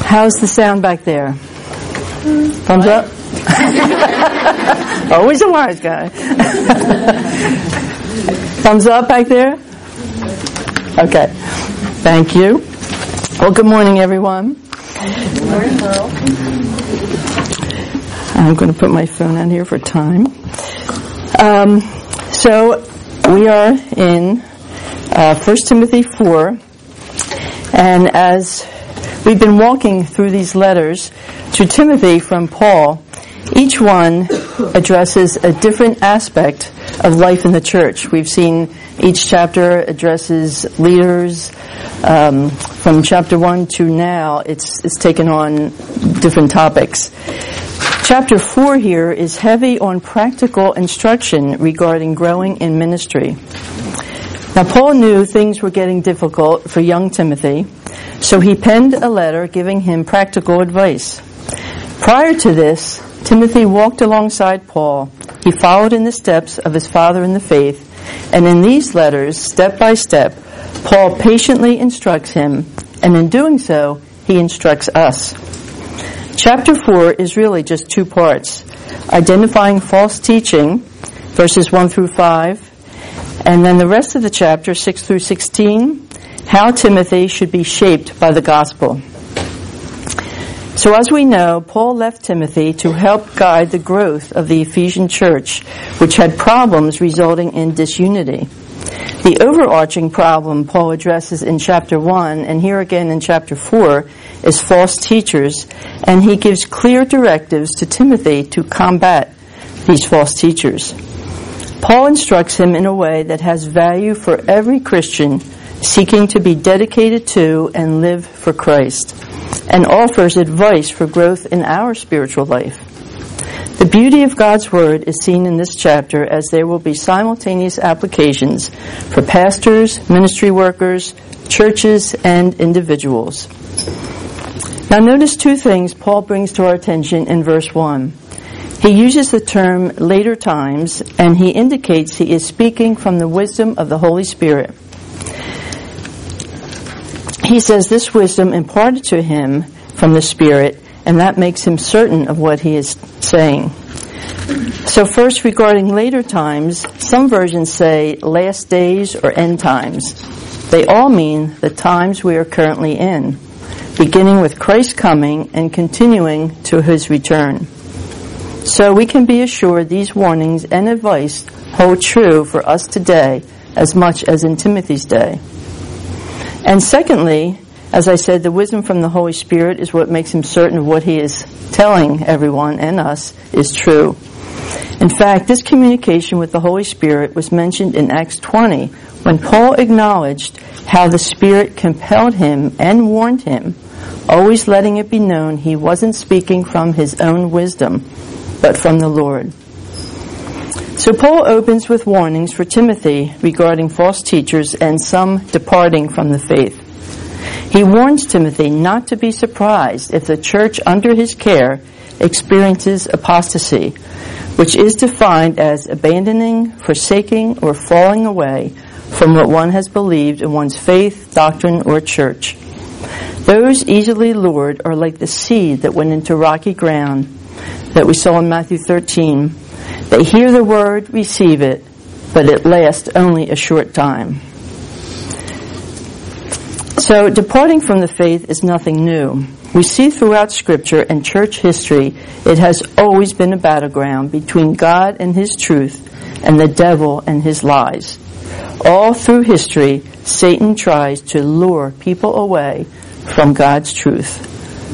How's the sound back there? Thumbs up? Always a wise guy. Thumbs up back there? Okay. Thank you. Well, good morning, everyone. Good morning, Pearl. I'm going to put my phone on here for time. So we are in 1 Timothy 4, and as we've been walking through these letters to Timothy from Paul, each one addresses a different aspect of life in the church. We've seen each chapter addresses leaders. From chapter 1 to now, it's taken on different topics. Chapter 4 here is heavy on practical instruction regarding growing in ministry. Now, Paul knew things were getting difficult for young Timothy, so he penned a letter giving him practical advice. Prior to this, Timothy walked alongside Paul. He followed in the steps of his father in the faith, and in these letters, step by step, Paul patiently instructs him, and in doing so, he instructs us. Chapter 4 is really just two parts: identifying false teaching, verses 1 through 5, and then the rest of the chapter, 6 through 16, how Timothy should be shaped by the gospel. So as we know, Paul left Timothy to help guide the growth of the Ephesian church, which had problems resulting in disunity. The overarching problem Paul addresses in chapter 1 and here again in chapter 4 is false teachers, and he gives clear directives to Timothy to combat these false teachers. Paul instructs him in a way that has value for every Christian seeking to be dedicated to and live for Christ, and offers advice for growth in our spiritual life. The beauty of God's Word is seen in this chapter, as there will be simultaneous applications for pastors, ministry workers, churches, and individuals. Now notice two things Paul brings to our attention in verse 1. He uses the term later times, and he indicates he is speaking from the wisdom of the Holy Spirit. He says this wisdom imparted to him from the Spirit, and that makes him certain of what he is saying. So first, regarding later times, some versions say last days or end times. They all mean the times we are currently in, beginning with Christ's coming and continuing to his return. So we can be assured these warnings and advice hold true for us today as much as in Timothy's day. And secondly, as I said, the wisdom from the Holy Spirit is what makes him certain of what he is telling everyone and us is true. In fact, this communication with the Holy Spirit was mentioned in Acts 20, when Paul acknowledged how the Spirit compelled him and warned him, always letting it be known he wasn't speaking from his own wisdom, but from the Lord. So Paul opens with warnings for Timothy regarding false teachers and some departing from the faith. He warns Timothy not to be surprised if the church under his care experiences apostasy, which is defined as abandoning, forsaking, or falling away from what one has believed in one's faith, doctrine, or church. Those easily lured are like the seed that went into rocky ground that we saw in Matthew 13. They hear the word, receive it, but it lasts only a short time. So departing from the faith is nothing new. We see throughout Scripture and church history it has always been a battleground between God and his truth and the devil and his lies. All through history, Satan tries to lure people away from God's truth.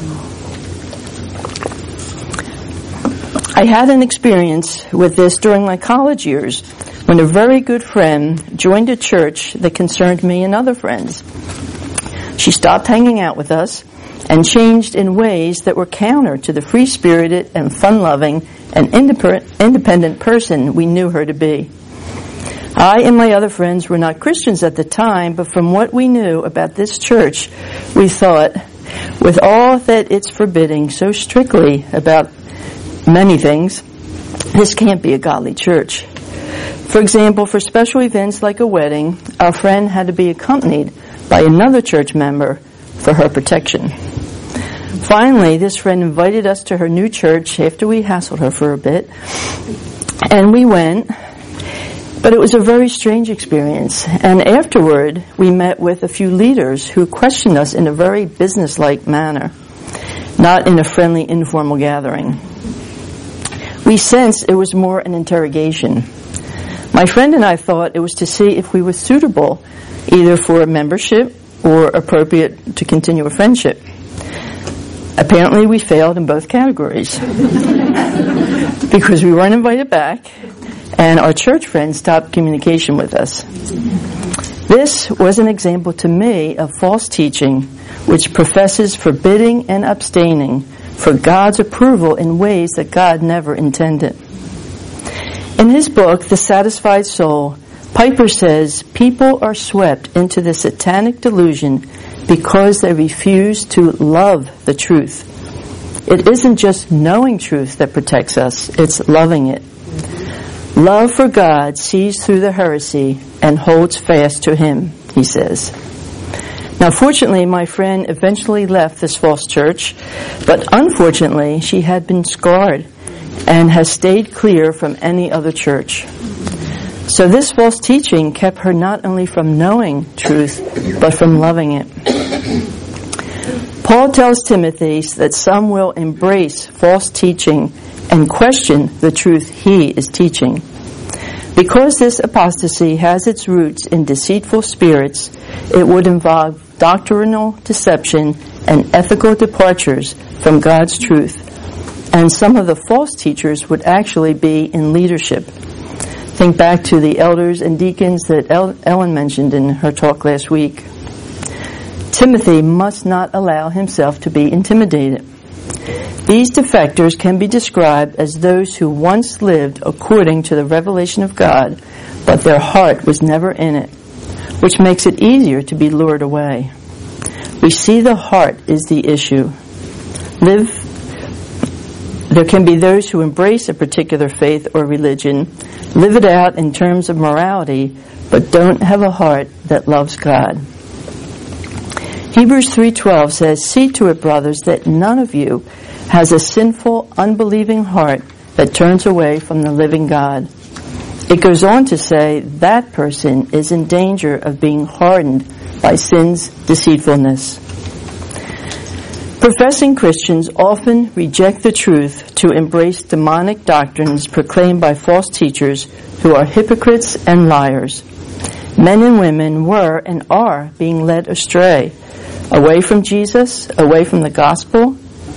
I had an experience with this during my college years when a very good friend joined a church that concerned me and other friends. She stopped hanging out with us and changed in ways that were counter to the free-spirited and fun-loving and independent person we knew her to be. I and my other friends were not Christians at the time, but from what we knew about this church, we thought, with all that it's forbidding so strictly about many things, this can't be a godly church. For example, for special events like a wedding, our friend had to be accompanied by another church member for her protection. Finally, this friend invited us to her new church after we hassled her for a bit, and we went. But it was a very strange experience, and afterward we met with a few leaders who questioned us in a very businesslike manner, not in a friendly, informal gathering. We sensed it was more an interrogation. My friend and I thought it was to see if we were suitable either for a membership or appropriate to continue a friendship. Apparently we failed in both categories because we weren't invited back and our church friends stopped communication with us. This was an example to me of false teaching which professes forbidding and abstaining for God's approval in ways that God never intended. In his book, The Satisfied Soul, Piper says people are swept into the satanic delusion because they refuse to love the truth. It isn't just knowing truth that protects us, it's loving it. Love for God sees through the heresy and holds fast to him, he says. Now, fortunately, my friend eventually left this false church, but unfortunately, she had been scarred and has stayed clear from any other church. So this false teaching kept her not only from knowing truth, but from loving it. Paul tells Timothy that some will embrace false teaching and question the truth he is teaching. Because this apostasy has its roots in deceitful spirits, it would involve doctrinal deception and ethical departures from God's truth. And some of the false teachers would actually be in leadership. Think back to the elders and deacons that Ellen mentioned in her talk last week. Timothy must not allow himself to be intimidated. These defectors can be described as those who once lived according to the revelation of God, but their heart was never in it, which makes it easier to be lured away. We see the heart is the issue. There can be those who embrace a particular faith or religion, live it out in terms of morality, but don't have a heart that loves God. Hebrews 3:12 says, "See to it, brothers, that none of you has a sinful, unbelieving heart that turns away from the living God." It goes on to say that person is in danger of being hardened by sin's deceitfulness. Professing Christians often reject the truth to embrace demonic doctrines proclaimed by false teachers who are hypocrites and liars. Men and women were and are being led astray, away from Jesus, away from the gospel,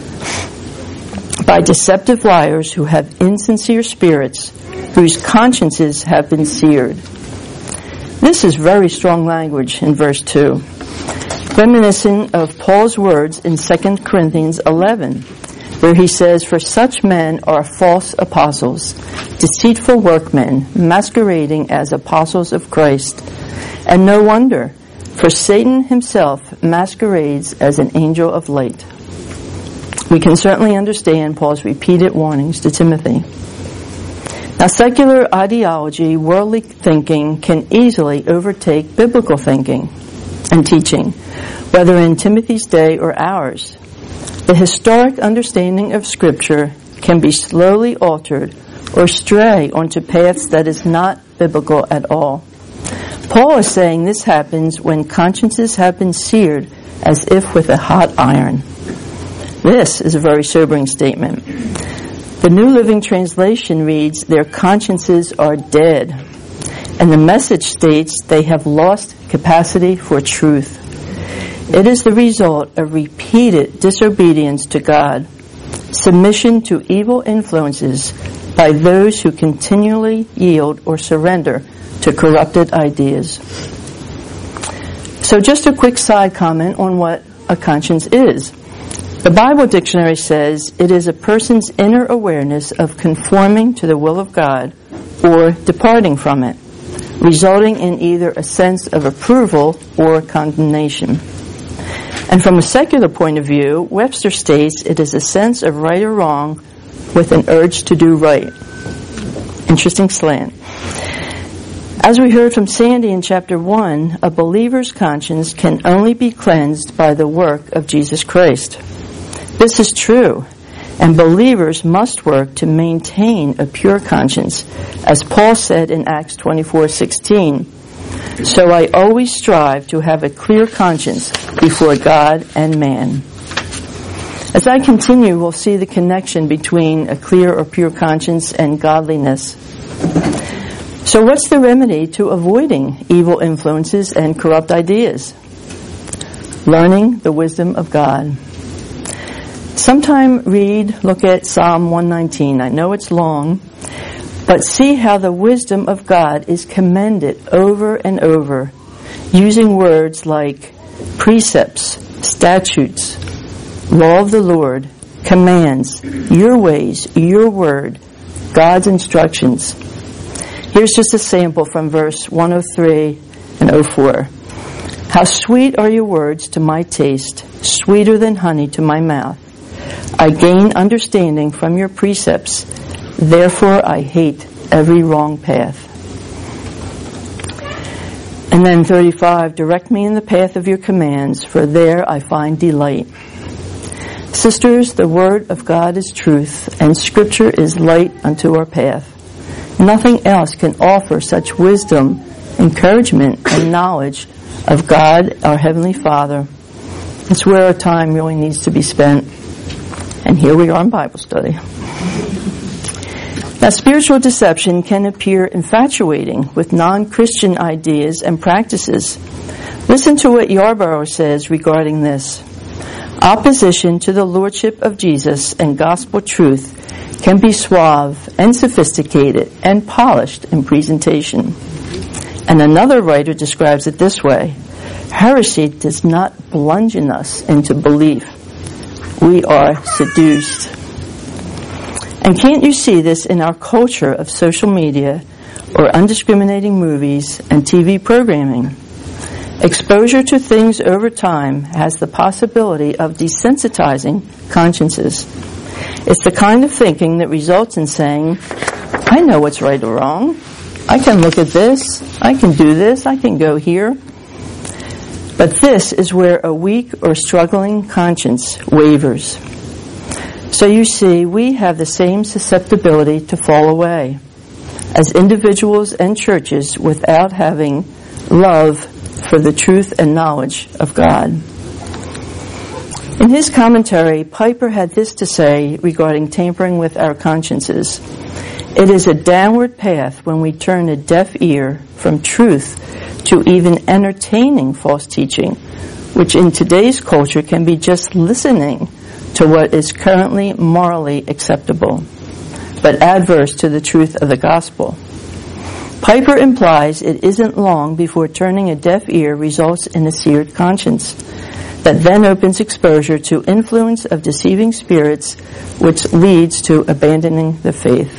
by deceptive liars who have insincere spirits, whose consciences have been seared. This is very strong language in verse 2, reminiscent of Paul's words in 2 Corinthians 11, where he says, "For such men are false apostles, deceitful workmen, masquerading as apostles of Christ. And no wonder, for Satan himself masquerades as an angel of light." We can certainly understand Paul's repeated warnings to Timothy. Now, secular ideology, worldly thinking, can easily overtake biblical thinking and teaching, whether in Timothy's day or ours. The historic understanding of Scripture can be slowly altered or stray onto paths that is not biblical at all. Paul is saying this happens when consciences have been seared as if with a hot iron. This is a very sobering statement. The New Living Translation reads, "Their consciences are dead." And the Message states they have lost capacity for truth. It is the result of repeated disobedience to God, submission to evil influences by those who continually yield or surrender to corrupted ideas. So just a quick side comment on what a conscience is. The Bible dictionary says it is a person's inner awareness of conforming to the will of God or departing from it, resulting in either a sense of approval or condemnation. And from a secular point of view, Webster states it is a sense of right or wrong with an urge to do right. Interesting slant. As we heard from Sandy in chapter 1, a believer's conscience can only be cleansed by the work of Jesus Christ. This is true, and believers must work to maintain a pure conscience, as Paul said in Acts 24:16. So I always strive to have a clear conscience before God and man. As I continue, we'll see the connection between a clear or pure conscience and godliness. So what's the remedy to avoiding evil influences and corrupt ideas? Learning the wisdom of God. Sometime look at Psalm 119. I know it's long, but see how the wisdom of God is commended over and over, using words like precepts, statutes, law of the Lord, commands, your ways, your word, God's instructions. Here's just a sample from verse 103 and 04. How sweet are your words to my taste, sweeter than honey to my mouth. I gain understanding from your precepts, therefore I hate every wrong path. And then 35, direct me in the path of your commands, for there I find delight. Sisters, the word of God is truth, and Scripture is light unto our path. Nothing else can offer such wisdom, encouragement, and knowledge of God, our Heavenly Father. It's where our time really needs to be spent. And here we are in Bible study. Now, spiritual deception can appear infatuating with non-Christian ideas and practices. Listen to what Yarborough says regarding this. Opposition to the Lordship of Jesus and gospel truth can be suave and sophisticated and polished in presentation. And another writer describes it this way: heresy does not bludgeon us into belief. We are seduced. And can't you see this in our culture of social media or undiscriminating movies and TV programming? Exposure to things over time has the possibility of desensitizing consciences. It's the kind of thinking that results in saying, I know what's right or wrong. I can look at this. I can do this. I can go here. But this is where a weak or struggling conscience wavers. So you see, we have the same susceptibility to fall away as individuals and churches without having love for the truth and knowledge of God. In his commentary, Piper had this to say regarding tampering with our consciences. It is a downward path when we turn a deaf ear from truth to even entertaining false teaching, which in today's culture can be just listening to what is currently morally acceptable, but adverse to the truth of the gospel. Piper implies it isn't long before turning a deaf ear results in a seared conscience that then opens exposure to influence of deceiving spirits, which leads to abandoning the faith.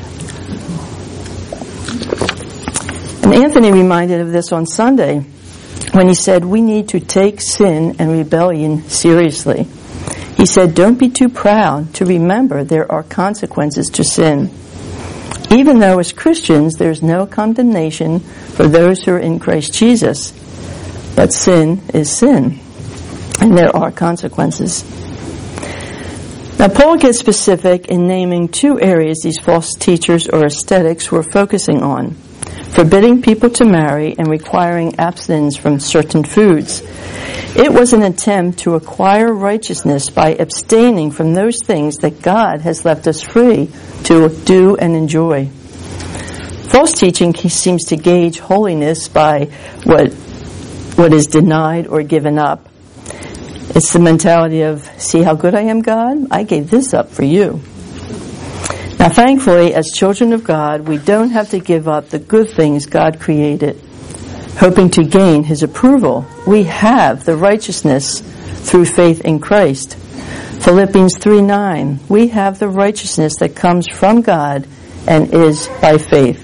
And Anthony reminded of this on Sunday when he said we need to take sin and rebellion seriously. He said, don't be too proud to remember there are consequences to sin. Even though as Christians there's no condemnation for those who are in Christ Jesus, but sin is sin, and there are consequences. Now Paul gets specific in naming two areas these false teachers or ascetics were focusing on: forbidding people to marry and requiring abstinence from certain foods. It was an attempt to acquire righteousness by abstaining from those things that God has left us free to do and enjoy. False teaching seems to gauge holiness by what is denied or given up. It's the mentality of, see how good I am, God? I gave this up for you. Now, thankfully, as children of God, we don't have to give up the good things God created, hoping to gain His approval. We have the righteousness through faith in Christ. Philippians 3:9, we have the righteousness that comes from God and is by faith.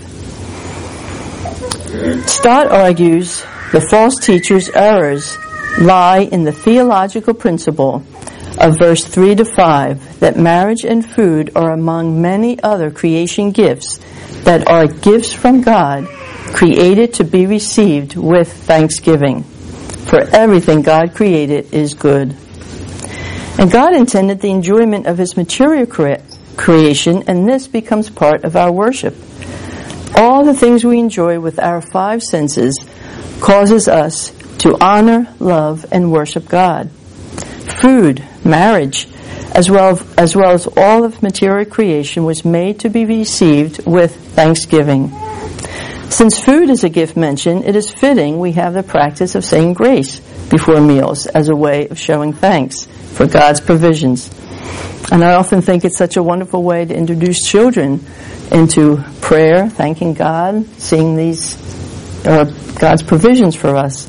Stott argues the false teachers' errors lie in the theological principle of verse 3 to 5, that marriage and food are among many other creation gifts that are gifts from God, created to be received with thanksgiving. For everything God created is good. And God intended the enjoyment of His material creation, and this becomes part of our worship. All the things we enjoy with our five senses causes us to honor, love, and worship God. Food, marriage, as well as all of material creation was made to be received with thanksgiving. Since food is a gift mentioned, it is fitting we have the practice of saying grace before meals as a way of showing thanks for God's provisions. And I often think it's such a wonderful way to introduce children into prayer, thanking God, seeing these God's provisions for us.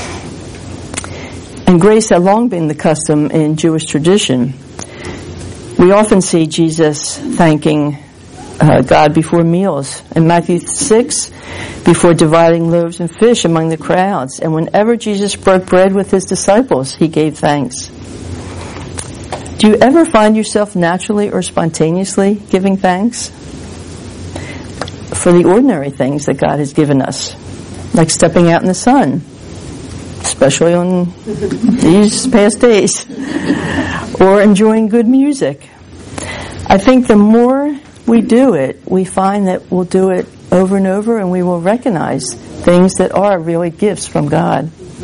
And grace had long been the custom in Jewish tradition. We often see Jesus thanking God before meals. In Matthew 6, before dividing loaves and fish among the crowds. And whenever Jesus broke bread with His disciples, He gave thanks. Do you ever find yourself naturally or spontaneously giving thanks for the ordinary things that God has given us, like stepping out in the sun, especially on these past days, or enjoying good music? I think the more we do it, we find that we'll do it over and over, and we will recognize things that are really gifts from God.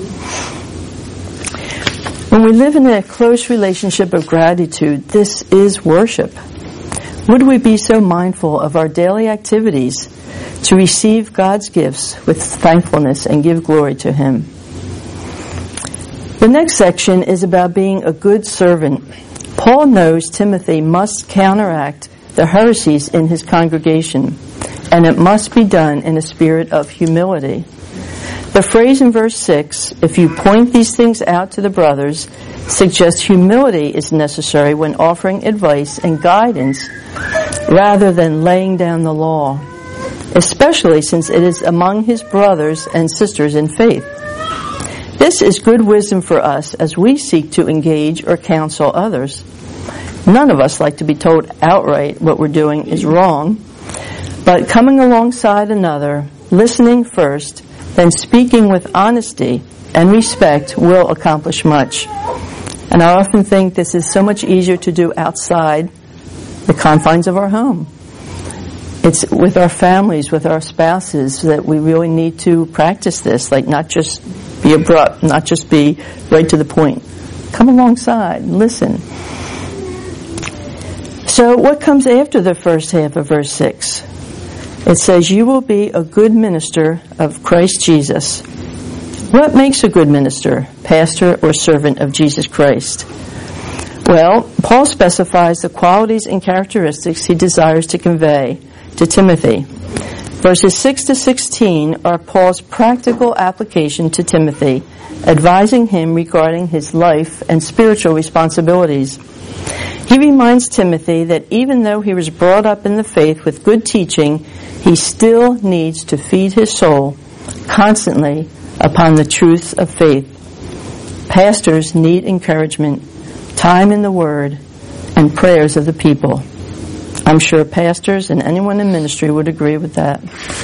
When we live in a close relationship of gratitude, this is worship. Would we be so mindful of our daily activities to receive God's gifts with thankfulness and give glory to Him? The next section is about being a good servant. Paul knows Timothy must counteract the heresies in his congregation, and it must be done in a spirit of humility. The phrase in verse 6, if you point these things out to the brothers, suggests humility is necessary when offering advice and guidance rather than laying down the law, especially since it is among his brothers and sisters in faith. This is good wisdom for us as we seek to engage or counsel others. None of us like to be told outright what we're doing is wrong, but coming alongside another, listening first, then speaking with honesty and respect will accomplish much. And I often think this is so much easier to do outside the confines of our home. It's with our families, with our spouses, that we really need to practice this, like not just be abrupt, not just be right to the point. Come alongside, listen. So what comes after the first half of verse 6? It says, you will be a good minister of Christ Jesus. What makes a good minister, pastor, or servant of Jesus Christ? Well, Paul specifies the qualities and characteristics he desires to convey to Timothy. Verses 6 to 16 are Paul's practical application to Timothy, advising him regarding his life and spiritual responsibilities. He reminds Timothy that even though he was brought up in the faith with good teaching, he still needs to feed his soul constantly upon the truths of faith. Pastors need encouragement, time in the Word, and prayers of the people. I'm sure pastors and anyone in ministry would agree with that.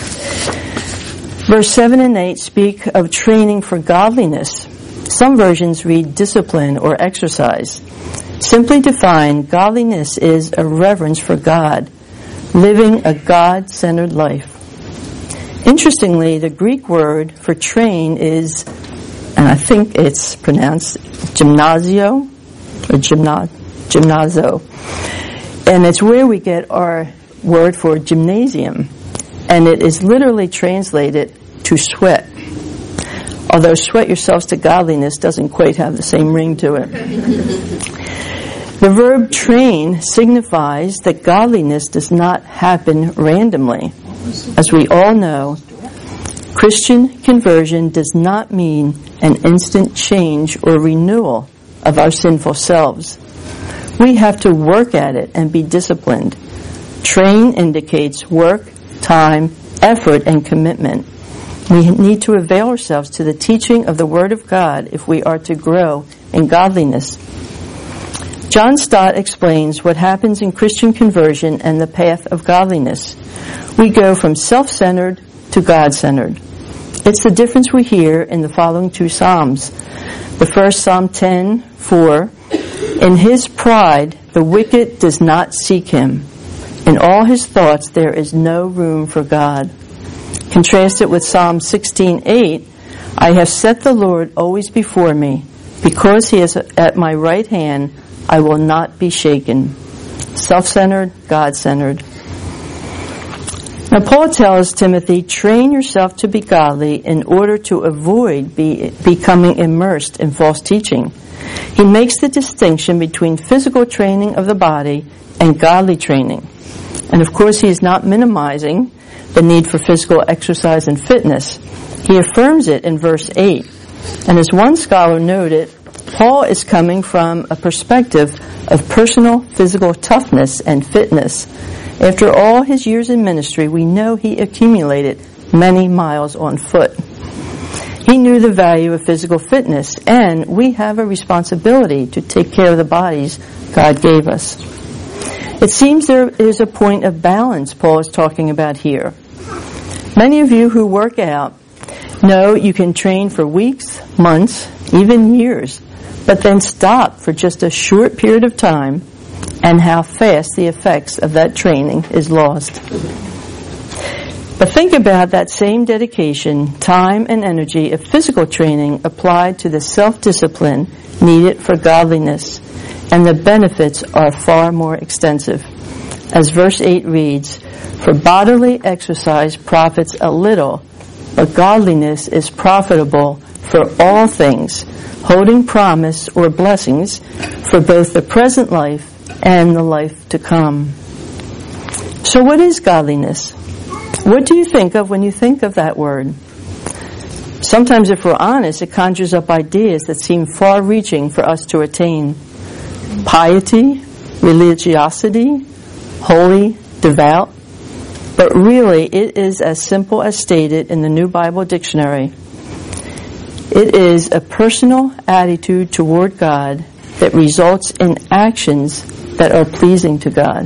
Verse 7 and 8 speak of training for godliness. Some versions read discipline or exercise. Simply defined, godliness is a reverence for God, living a God-centered life. Interestingly, the Greek word for train is, and I think it's pronounced gymnasio, or gymnazo. And it's where we get our word for gymnasium. And it is literally translated to sweat. Although sweat yourselves to godliness doesn't quite have the same ring to it. The verb train signifies that godliness does not happen randomly. As we all know, Christian conversion does not mean an instant change or renewal of our sinful selves. We have to work at it and be disciplined. Train indicates work, time, effort, and commitment. We need to avail ourselves to the teaching of the Word of God if we are to grow in godliness. John Stott explains what happens in Christian conversion and the path of godliness. We go from self-centered to God-centered. It's the difference we hear in the following two Psalms. The first, Psalm 10:4, In his pride, the wicked does not seek him. In all his thoughts, there is no room for God. Contrast it with Psalm 16:8. I have set the Lord always before me. Because he is at my right hand, I will not be shaken. Self-centered, God-centered. Now, Paul tells Timothy, train yourself to be godly in order to avoid becoming immersed in false teaching. He makes the distinction between physical training of the body and godly training. And of course, he is not minimizing the need for physical exercise and fitness. He affirms it in verse 8. And as one scholar noted, Paul is coming from a perspective of personal physical toughness and fitness. After all his years in ministry, we know he accumulated many miles on foot. He knew the value of physical fitness, and we have a responsibility to take care of the bodies God gave us. It seems there is a point of balance Paul is talking about here. Many of you who work out know you can train for weeks, months, even years, but then stop for just a short period of time, and how fast the effects of that training is lost. But think about that same dedication, time, and energy of physical training applied to the self-discipline needed for godliness, and the benefits are far more extensive. As verse 8 reads, for bodily exercise profits a little, but godliness is profitable for all things, holding promise or blessings for both the present life and the life to come. So what is godliness? What do you think of when you think of that word? Sometimes, if we're honest, it conjures up ideas that seem far-reaching for us to attain. Piety, religiosity, holy, devout. But really, it is as simple as stated in the New Bible Dictionary. It is a personal attitude toward God that results in actions that are pleasing to God.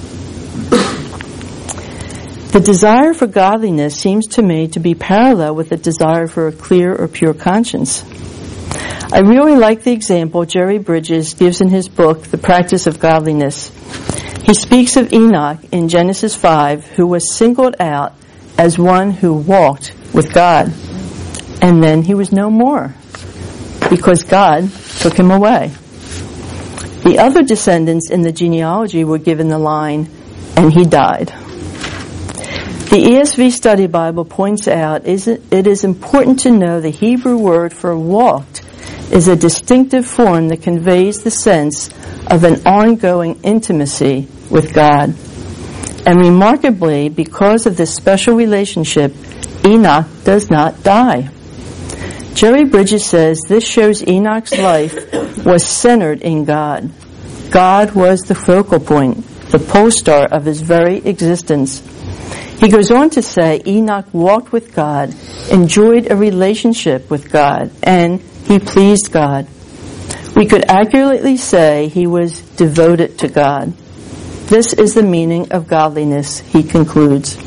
The desire for godliness seems to me to be parallel with the desire for a clear or pure conscience. I really like the example Jerry Bridges gives in his book, The Practice of Godliness. He speaks of Enoch in Genesis 5, who was singled out as one who walked with God. And then he was no more, because God took him away. The other descendants in the genealogy were given the line, and he died. The ESV Study Bible points out it is important to know the Hebrew word for walked is a distinctive form that conveys the sense of an ongoing intimacy with God. And remarkably, because of this special relationship, Enoch does not die. Jerry Bridges says this shows Enoch's life was centered in God. God was the focal point, the pole star of his very existence. He goes on to say Enoch walked with God, enjoyed a relationship with God, and he pleased God. We could accurately say he was devoted to God. This is the meaning of godliness, he concludes.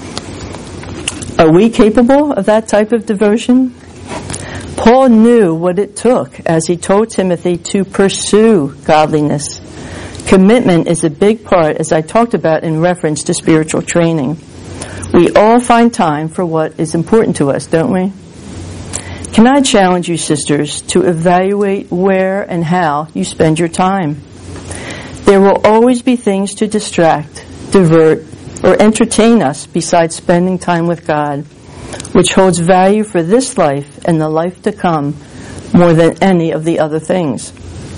Are we capable of that type of devotion? Paul knew what it took as he told Timothy to pursue godliness. Commitment is a big part, as I talked about in reference to spiritual training. We all find time for what is important to us, don't we? Can I challenge you, sisters, to evaluate where and how you spend your time? There will always be things to distract, divert, or entertain us besides spending time with God, which holds value for this life and the life to come more than any of the other things.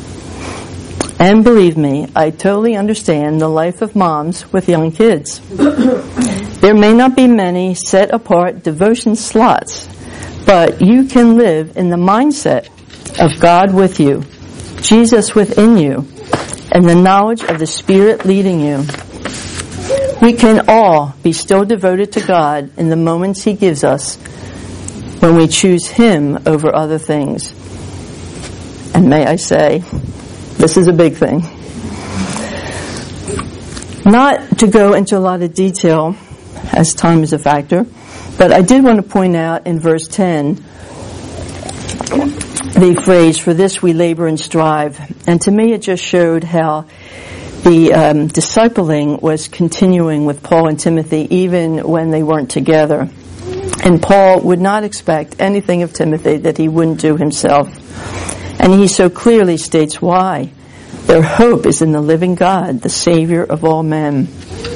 And believe me, I totally understand the life of moms with young kids. There may not be many set-apart devotion slots, but you can live in the mindset of God with you, Jesus within you, and the knowledge of the Spirit leading you. We can all be still devoted to God in the moments He gives us when we choose Him over other things. And may I say, this is a big thing. Not to go into a lot of detail, as time is a factor, but I did want to point out in verse 10, the phrase, "For this we labor and strive." And to me it just showed how the discipling was continuing with Paul and Timothy even when they weren't together. And Paul would not expect anything of Timothy that he wouldn't do himself. And he so clearly states why. Their hope is in the living God, the Savior of all men.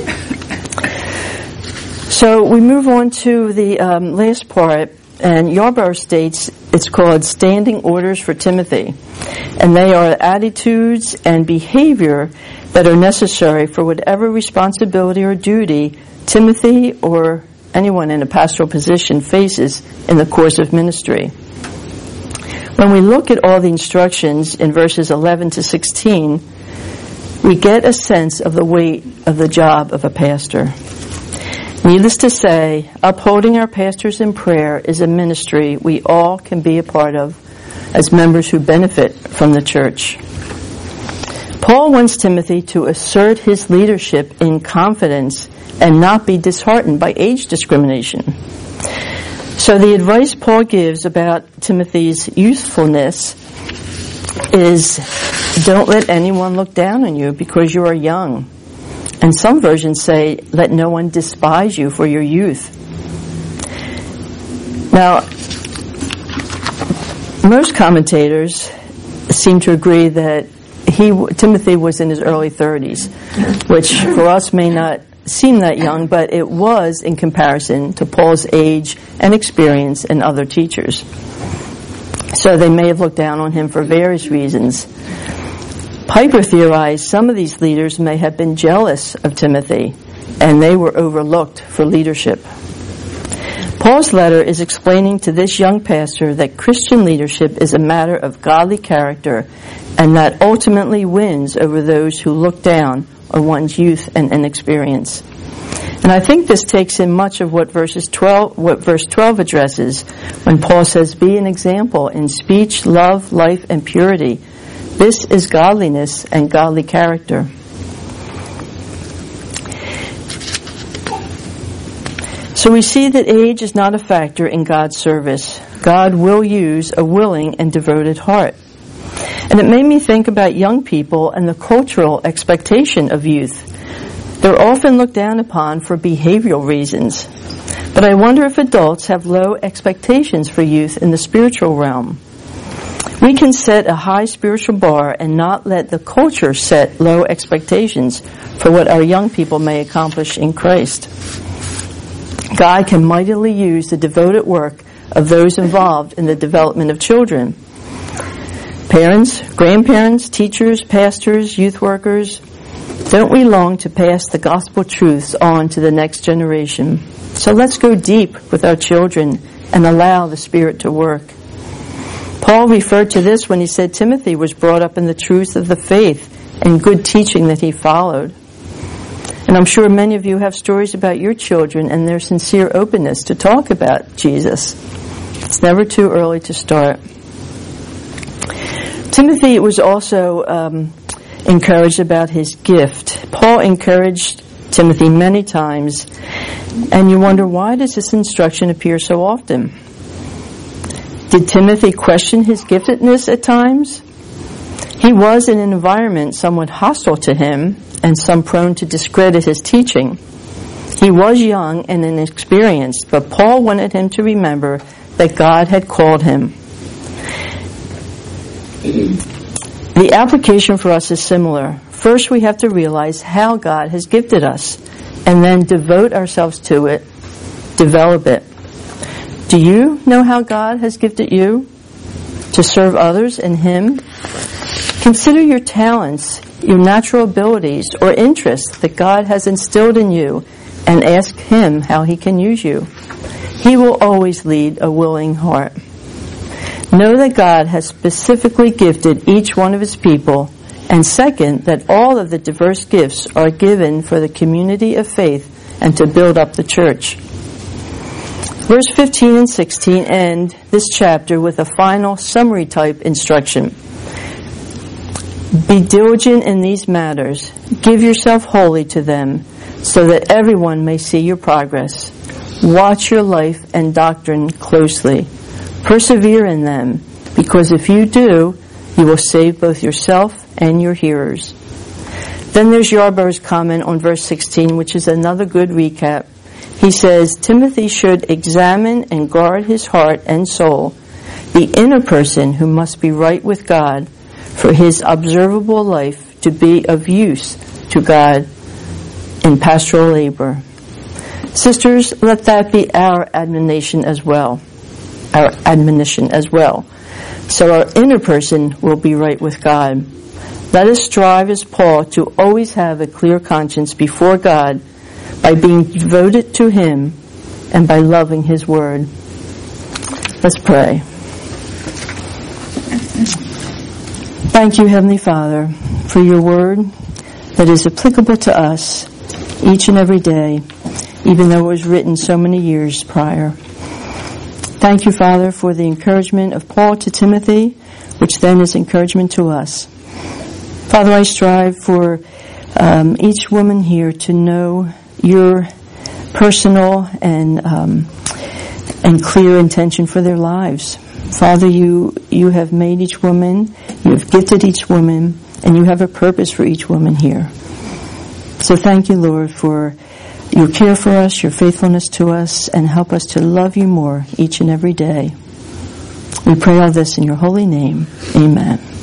So we move on to the last part, and Yarborough states it's called Standing Orders for Timothy. And they are attitudes and behavior that are necessary for whatever responsibility or duty Timothy or anyone in a pastoral position faces in the course of ministry. When we look at all the instructions in verses 11 to 16, we get a sense of the weight of the job of a pastor. Needless to say, upholding our pastors in prayer is a ministry we all can be a part of as members who benefit from the church. Paul wants Timothy to assert his leadership in confidence and not be disheartened by age discrimination. So the advice Paul gives about Timothy's youthfulness is, don't let anyone look down on you because you are young. And some versions say, let no one despise you for your youth. Now, most commentators seem to agree that Timothy was in his early 30s, which for us may not seem that young, but it was in comparison to Paul's age and experience and other teachers. So they may have looked down on him for various reasons. Piper theorized some of these leaders may have been jealous of Timothy, and they were overlooked for leadership. Paul's letter is explaining to this young pastor that Christian leadership is a matter of godly character and that ultimately wins over those who look down on one's youth and inexperience. And I think this takes in much of what verse 12 addresses when Paul says, "Be an example in speech, love, life, and purity." This is godliness and godly character. So we see that age is not a factor in God's service. God will use a willing and devoted heart. And it made me think about young people and the cultural expectation of youth. They're often looked down upon for behavioral reasons. But I wonder if adults have low expectations for youth in the spiritual realm. We can set a high spiritual bar and not let the culture set low expectations for what our young people may accomplish in Christ. God can mightily use the devoted work of those involved in the development of children. Parents, grandparents, teachers, pastors, youth workers, don't we long to pass the gospel truths on to the next generation? So let's go deep with our children and allow the Spirit to work. Paul referred to this when he said Timothy was brought up in the truth of the faith and good teaching that he followed. And I'm sure many of you have stories about your children and their sincere openness to talk about Jesus. It's never too early to start. Timothy was also encouraged about his gift. Paul encouraged Timothy many times, and you wonder, why does this instruction appear so often? Did Timothy question his giftedness at times? He was in an environment somewhat hostile to him and some prone to discredit his teaching. He was young and inexperienced, but Paul wanted him to remember that God had called him. The application for us is similar. First, we have to realize how God has gifted us, and then devote ourselves to it, develop it. Do you know how God has gifted you to serve others in Him? Consider your talents, your natural abilities, or interests that God has instilled in you, and ask Him how He can use you. He will always lead a willing heart. Know that God has specifically gifted each one of His people, and second, that all of the diverse gifts are given for the community of faith and to build up the church. Verse 15 and 16 end this chapter with a final summary type instruction. Be diligent in these matters. Give yourself wholly to them, so that everyone may see your progress. Watch your life and doctrine closely. Persevere in them, because if you do, you will save both yourself and your hearers. Then there's Yarborough's comment on verse 16, which is another good recap. He says, Timothy should examine and guard his heart and soul, the inner person who must be right with God, for his observable life to be of use to God in pastoral labor. Sisters, let that be our admonition as well. So our inner person will be right with God. Let us strive as Paul to always have a clear conscience before God by being devoted to Him and by loving His Word. Let's pray. Thank you, Heavenly Father, for your Word that is applicable to us each and every day, even though it was written so many years prior. Thank you, Father, for the encouragement of Paul to Timothy, which then is encouragement to us. Father, I strive for each woman here to know your personal and clear intention for their lives. Father, you have made each woman, you have gifted each woman, and you have a purpose for each woman here. So thank you, Lord, for your care for us, your faithfulness to us, and help us to love you more each and every day. We pray all this in your holy name. Amen.